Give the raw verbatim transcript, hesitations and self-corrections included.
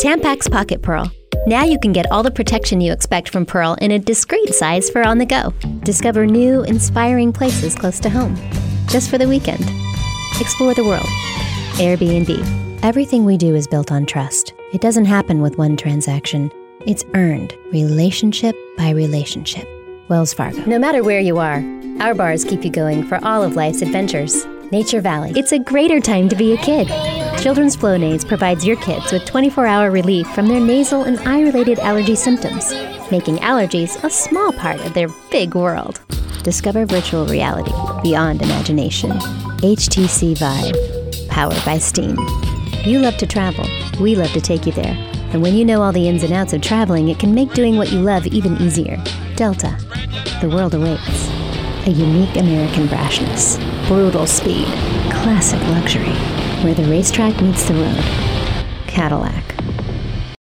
Tampax Pocket Pearl. Now you can get all the protection you expect from Pearl in a discreet size for on the go. Discover new, inspiring places close to home. Just for the weekend. Explore the world. Airbnb. Everything we do is built on trust. It doesn't happen with one transaction. It's earned, relationship by relationship. Wells Fargo. No matter where you are, our bars keep you going for all of life's adventures. Nature Valley. It's a greater time to be a kid. Children's Flonase provides your kids with twenty-four hour relief from their nasal and eye-related allergy symptoms, making allergies a small part of their big world. Discover virtual reality beyond imagination. H T C Vive, powered by Steam. You love to travel. We love to take you there. And when you know all the ins and outs of traveling, it can make doing what you love even easier. Delta. The world awaits. A unique American brashness. Brutal speed. Classic luxury. Where the racetrack meets the road. Cadillac.